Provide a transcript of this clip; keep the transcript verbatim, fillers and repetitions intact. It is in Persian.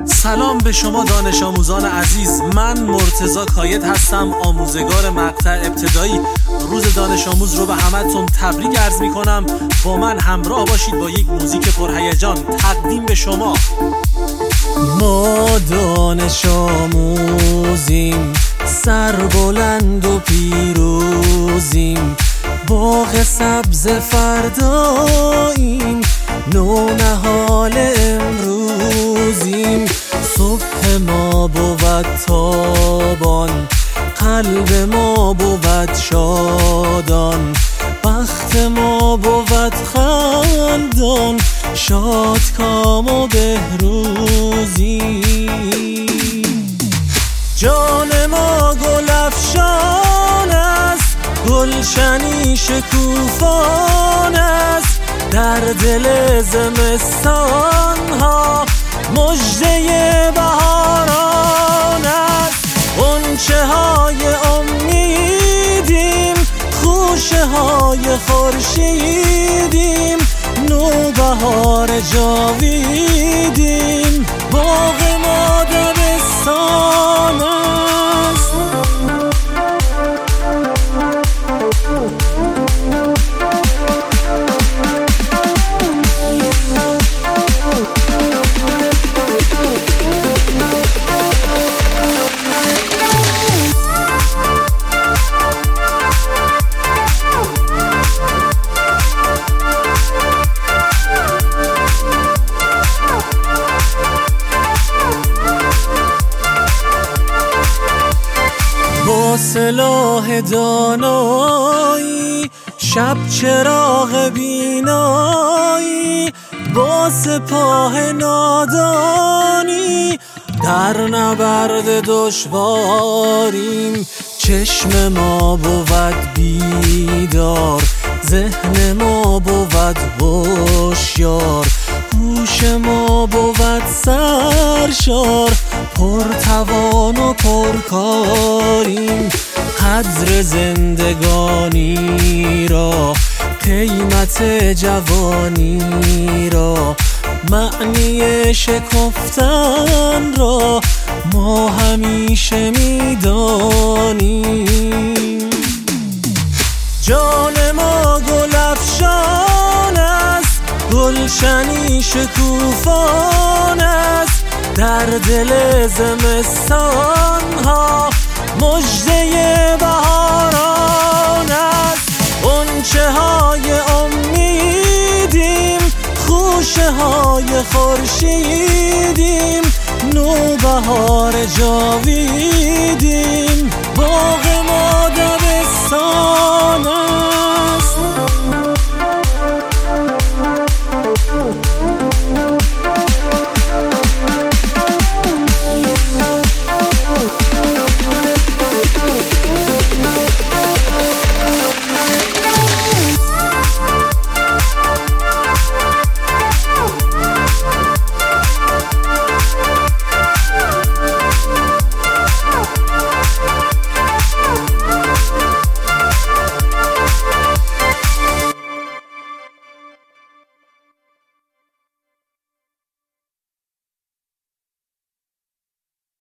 سلام به شما دانش آموزان عزیز، من مرتضی کاید هستم، آموزگار مقطع ابتدایی. روز دانش آموز رو به همتون تبریک عرض می کنم. با من همراه باشید با یک موزیک پرهیجان تقدیم به شما. ما دانش آموزیم، سر بلند و پیروزیم، باغ سبز فرداییم، نونهال امروزیم. صبح ما بود تابان، قلب ما بود شادان، بخت ما بود خندان، شاد کام و بهروزی. جان ما گل افشان است، گلشنی شکوفان است، در دل زمستان ها مژده بهاران است. غنچه های امیدیم، خوشه های خورشیدیم، نوبهار جاویدیم، باغ ما دبستان است. با سلاح دانایی، شب چراغ بینایی، با سپاه نادانی، در نبرد دشواریم. چشم ما بود بیدار، ذهن ما بود هوشیار، هوش ما بود سرشار، پرتوان و پرکاریم. قدر زندگانی را، قیمت جوانی را، معنی شکفتن را ما همیشه میدانیم. جان ما گل افشان است، گلشنی شکوفان است، در دل زمستان ها مژده بهاران است. غنچه های امیدیم، خوشه های خورشیدیم، نوبهار جاویدیم، باغ ما دبستان است.